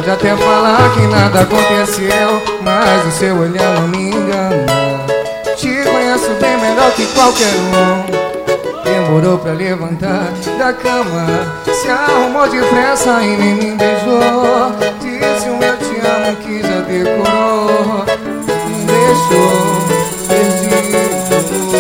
Pode até falar que nada aconteceu, mas o seu olhar não me engana. Te conheço bem melhor que qualquer um. Demorou pra levantar da cama, se arrumou depressa e nem me beijou. Disse um eu te amo que já decorou. Me deixou perdido.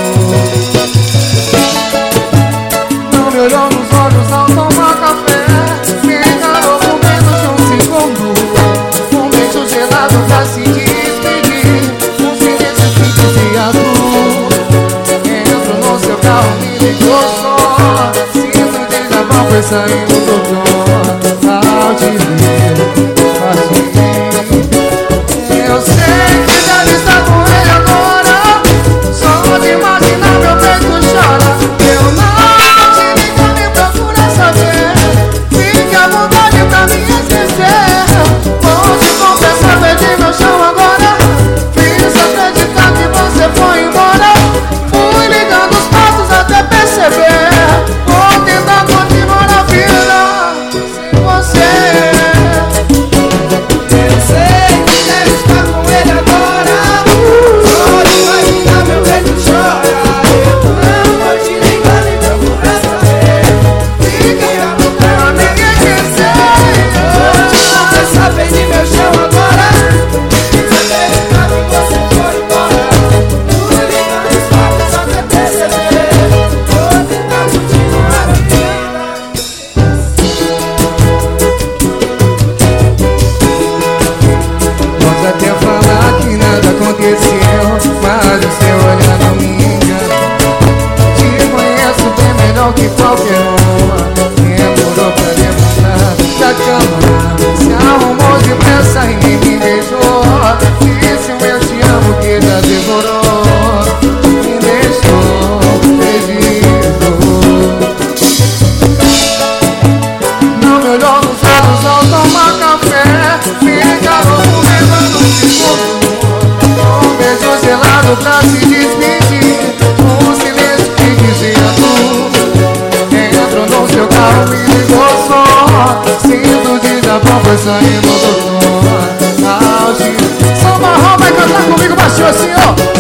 Não me olhou nos olhos ao tomar café, me encarou com menos de um segundo. Um beijo gelado pra se despedir, um silêncio que dizia tudo. Entro no seu carro, me ligou só, sinto desabafo foi saindo do tom. Ao te ver, eu sei que deve estar com ele agora. Só de imaginar meu peito chora. Eu não te ligo nem procura saber. Fique à vontade pra me esquecer. Vou te confessar, perdi meu chão agora. Fiz acreditar que você foi embora. Fui ligando os passos até perceber. Vou tentar continuar a vida sem você. Eu sei que deve estar com ele agora. Só de imaginar meu peito chora. Eu não vou te ligar nem procurar saber. Fique à vontade pra me esquecer. Vou te confessar, perdi meu chão agora. Fiz acreditar que você foi embora. Fui ligando os passos até perceber. Vou tentar continuar a vida. Pode até falar que nada aconteceu, mas o seu olhar não me engana. Te conheço bem melhor que qualquer uma. Demorou pra levantar da cama, se arrumou depressa e nem me beijou. Disse um eu te amo que já devorou. Me deixou perdido. Não me olhou nos olhos ao tomar café, me encarou com medo no segundo. Um beijo gelado pra se despedir, um silêncio que dizia tudo. Entrou no seu carro, me ligou só, sinto desabafo foi saindo do tom. Só Marrom vai cantar comigo baixinho assim, ó.